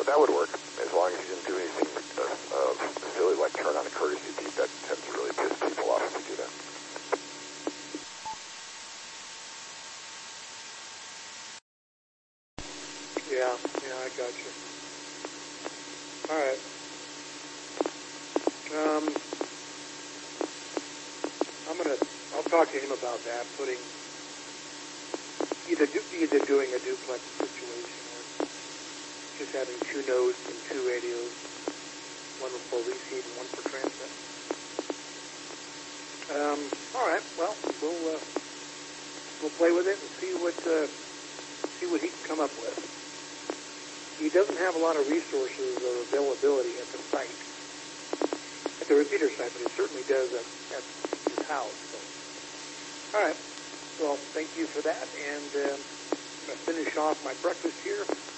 But that would work, as long as you didn't do anything silly like turn on a courtesy beep. That tends to really piss people off if you do that. Yeah, I got you. All right. I'll talk to him about that, putting either doing a duplex situation or just having two nodes and two radios, one for receive and one for transmit. All right. Well, we'll play with it and see what he can come up with. He doesn't have a lot of resources or availability at the site, at the repeater site, but he certainly does at his house. So. All right. Well, thank you for that, and I'm going to finish off my breakfast here.